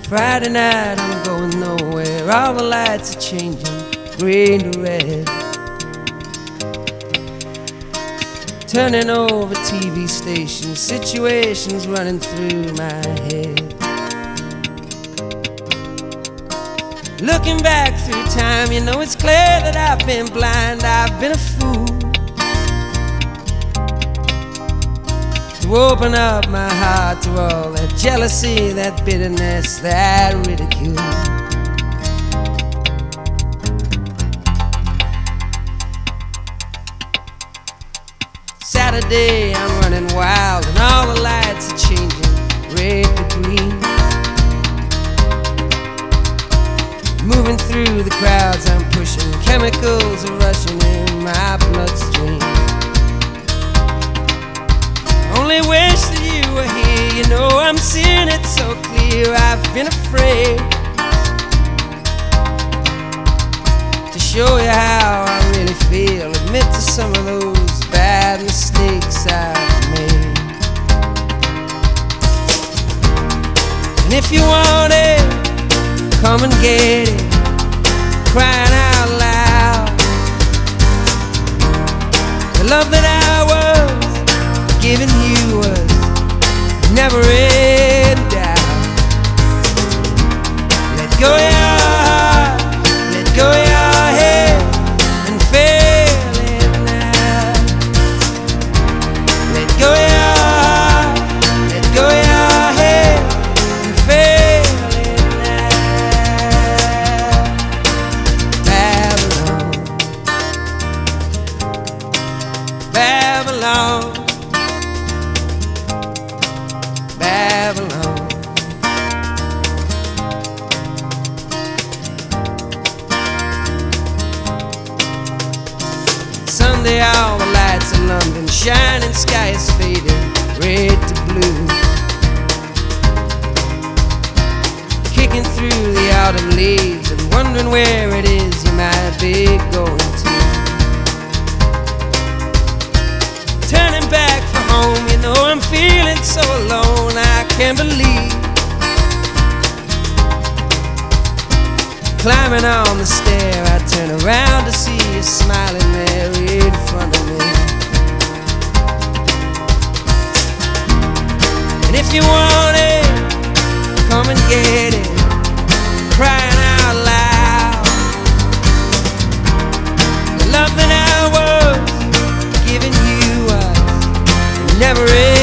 Friday night, I'm going nowhere. All the lights are changing, green to red. Turning over TV stations, situations running through my head. Looking back through time, you know it's clear that I've been blind, I've been a fool to open up my heart to all that jealousy, that bitterness, that ridicule. Saturday, I'm running wild and all the lights are changing red to green. Moving through the crowds, I'm pushing, chemicals are rushing in my bloodstream. Only wish that you were here, you know I'm seeing it so clear. I've been afraid to show you how I really feel, admit to some of those bad mistakes I've made. And if you want it, come and get it, crying out loud. The love that I was giving you was never in doubt. Let go of your heart, let go of your head, and feel it now. Let go of your heart, let go of your head, and feel it now. Babylon, Babylon, Babylon. Sunday, all the lights in London shining, sky is fading red to blue. Kicking through the autumn leaves and wondering where it is you might be going to. Turning back for home, you know I'm feeling so alone, I can't believe. Climbing on the stair, I turn around to see you smiling there in front of me. And if you want it, come and get it, crying out loud. The love that I was giving you was never in